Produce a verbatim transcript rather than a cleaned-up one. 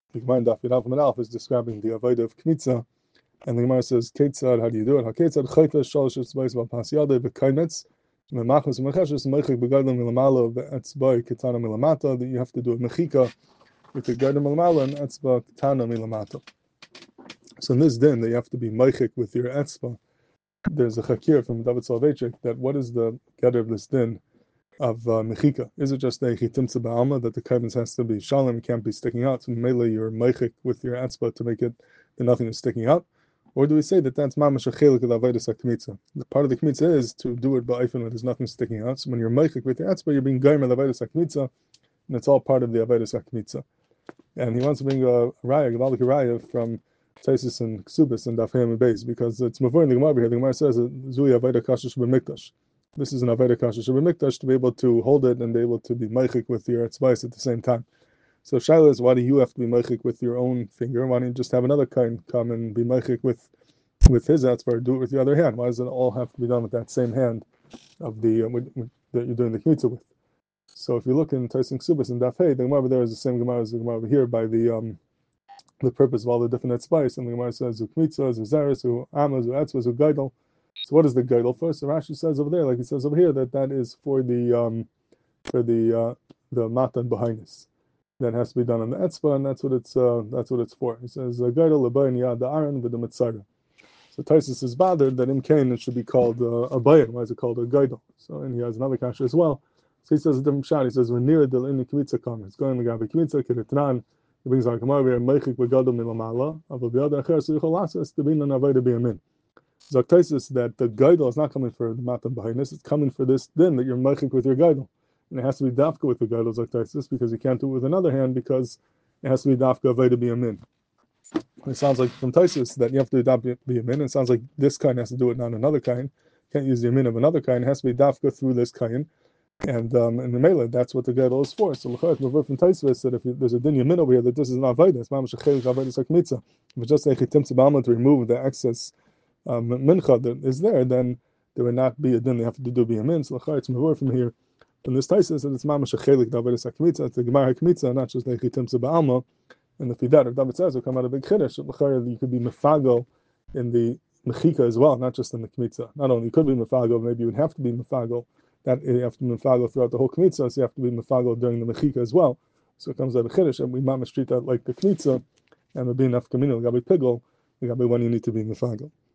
The Gemara in Daf Yud Aleph Alf is describing the avodah of kmitza, and the Gemara says, "Ketzad, how do you do it? Haketzad chayta shalosh etzbais v'pas yadei v'kainetz memachos v'mecheshes meichik begadol milamalo v'etzbai ketana milamata." That you have to do a mechika with the gadol milamalo and etzba ketana milamata. So in this din, that you have to be meichik with your etzba. There's a chakir from David Soloveitchik that what is the gather of this din of uh, mechika? Is it just a chitimtza ba'alma that the kaivens has to be shalom, it can't be sticking out, so mainly you're meichik with your etzba to make it that nothing is sticking out? Or do we say that that's mamash a chelik of the avodas hakmitza? The part of the kmitza is to do it ba'ifin when there's nothing sticking out. So when you're meichik with your etzba, you're being gaimer the avodas hakmitza, and it's all part of the avodas hakmitza. And he wants to bring a raya, Gavalik raya from Taisis and Ksubis and Daf Hayam and Beis, because it's mavur in the Gemara here. The Gemara says Zui avodah kasher shebemikdash. This is an avodah kasher shebemikdash to be able to hold it and be able to be meichik with your etzbais at the same time. So Shaila is, why do you have to be meichik with your own finger? Why don't you just have another kind come and be meichik with with his etzbar, do it with the other hand? Why does it all have to be done with that same hand of the uh, with, with, that you're doing the kmitza with? So if you look in Taisin Ksubis and Daf Hey, the Gemara over there is the same Gemara as the Gemara over here by the um the purpose of all the different etzbais, and the Gemara says ukmitza, uzaris, u'amas, u'etzbas, u'gaidol. So what is the gaidol first? So Rashi says over there, like he says over here, that that is for the um for the uh, the matan behind that has to be done on the etzba, and that's what it's uh, that's what it's for. He says gaidol lebayin yad da'aron with the mitzara. So Taisus is bothered that in Cain it should be called uh, a bayin. Why is it called a gaidol? So and he has another kasha as well. So he says a different shot. He says when near the in the kmitza comes, it's going to the gabi kmitza kedetran. He brings our Gemara here meichik begadol milamala. Aval biyad acher so yichol lasas to be an avodah biyamin. Zakhtaisis that the gaidol is not coming for the matan behind this; it's coming for this din that you're meichik with your gaidol, and it has to be dafka with the gaidol zakhtaisis because you can't do it with another hand because it has to be dafka avodah biyamin. It sounds like from Taisis that you have to do dafka biyamin. It sounds like this kind has to do it, not another kind. Can't use the yamin of another kind. It has to be dafka through this kind. And um, in the Mela, that's what the Gadol is for. So L'chayat Mavur from Taisvis that if you, there's a din yamin over here that this is not Avodah, it's Mamash Chelik Avodah Sakmitza. If it's just a Chitim Tzibama to remove the excess um, mincha that is there, then there would not be a din they have to do biyamin. So L'chayat Mavur from here, from this Taisis that it's Mamash Chelik Avodah Sakmitza, it's the Gemara Hakmitza, not just a Chitim Tzibama. And if you that, if David says, will come out a big Chiddush, L'chayat you could be Mefago in the Mechika as well, not just in the Kmitza. Not only you could be Mefago, maybe you would have to be Mefago. That you have to be mefago throughout the whole kmitza, so you have to be mefago during the mechika as well. So it comes out of chiddush, and we mamash treat that like the kmitza, and the be enough kamino, gabi pigol, gabi when you need to be mefago.